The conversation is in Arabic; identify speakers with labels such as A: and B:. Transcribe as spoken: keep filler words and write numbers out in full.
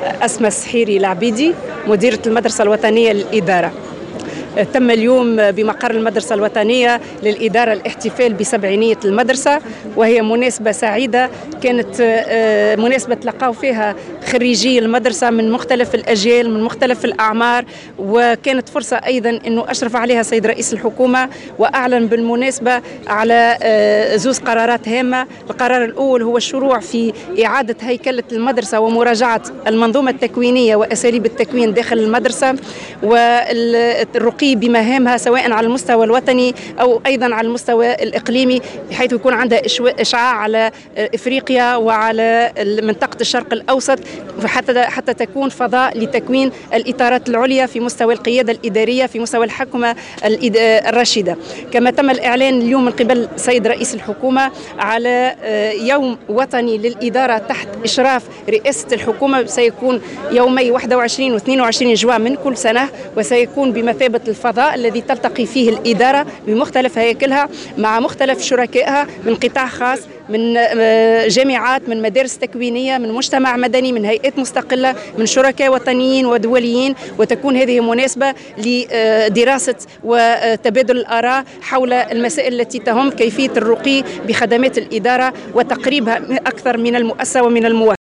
A: أسماء السحيري العبيدي، مديرة المدرسة الوطنية للإدارة. تم اليوم بمقر المدرسة الوطنية للإدارة الاحتفال بسبعينية المدرسة، وهي مناسبة سعيدة. كانت مناسبة تلقاو فيها خريجي المدرسة من مختلف الأجيال من مختلف الأعمار، وكانت فرصة أيضا أنه أشرف عليها سيد رئيس الحكومة وأعلن بالمناسبة على زوز قرارات هامة. القرار الأول هو الشروع في إعادة هيكلة المدرسة ومراجعة المنظومة التكوينية وأساليب التكوين داخل المدرسة، والرقي بمهامها سواء على المستوى الوطني أو أيضا على المستوى الإقليمي، بحيث يكون عندها إشعاع على إفريقيا وعلى منطقة الشرق الأوسط، حتى حتى تكون فضاء لتكوين الإطارات العليا في مستوى القيادة الإدارية، في مستوى الحكومة الراشدة. كما تم الإعلان اليوم من قبل سيد رئيس الحكومة على يوم وطني للإدارة تحت إشراف رئاسة الحكومة، سيكون يومي واحد وعشرين و اثنين وعشرين جوان من كل سنة، وسيكون بمثابة الفضاء الذي تلتقي فيه الإدارة بمختلف هياكلها مع مختلف شركائها من قطاع خاص، من جامعات، من مدارس تكوينية، من مجتمع مدني، من هيئات مستقلة، من شركاء وطنيين ودوليين. وتكون هذه مناسبة لدراسة وتبادل الآراء حول المسائل التي تهم كيفية الرقي بخدمات الإدارة وتقريبها أكثر من المؤسسة ومن المواطن.